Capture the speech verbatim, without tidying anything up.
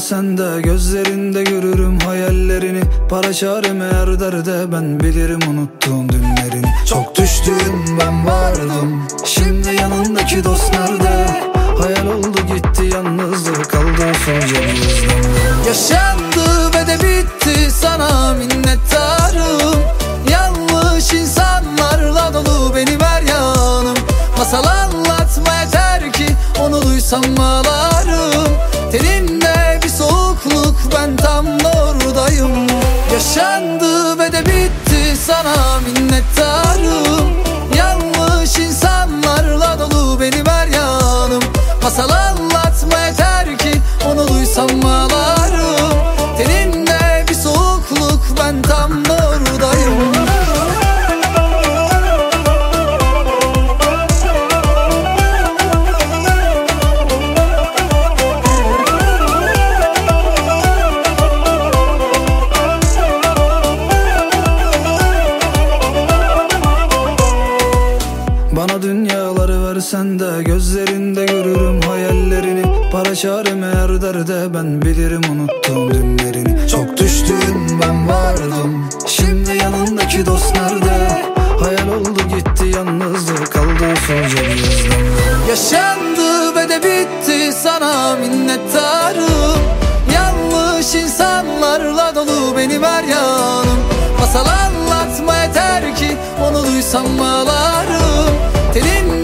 versen de gözlerinde görürüm hayallerini. Para çarem eğer derde ben bilirim unuttuğum dünlerini. Çok düştüm ben vardım, şimdi yanındaki dost nerede? Hayal oldu gitti yalnızlık kaldı sonca bir özlemde. Yaşandı ve de bitti, sana minnettarım. Yanlış insanlarla dolu, beni ver yanım. Masal anlatma yeter ki onu duysam ağlarım. Teninde bir soğukluk, ben tam oradayım. Yaşandı ve de bitti, sana minnettarım. Yanlış insanlarla dolu, beni ver yanım. Masal anlatma yeter ki onu duysam ağlarım. Teninde bir soğukluk, ben tam oradayım. Bana dünyaları versen de gözlerinde görürüm hayallerini. Para çarem eğer derde ben bilirim unuttuğum dünlerini. Çok düştüm ben vardım, şimdi yanındaki dost nerede? Hayal oldu gitti yalnızlık kaldı sonca bir özlemde. Yaşandı ve de bitti, sana minnettarım. Yanlış insanlarla dolu, beni ver yanım. Masal anlatma yeter ki onu duysam ağlarım. Teninde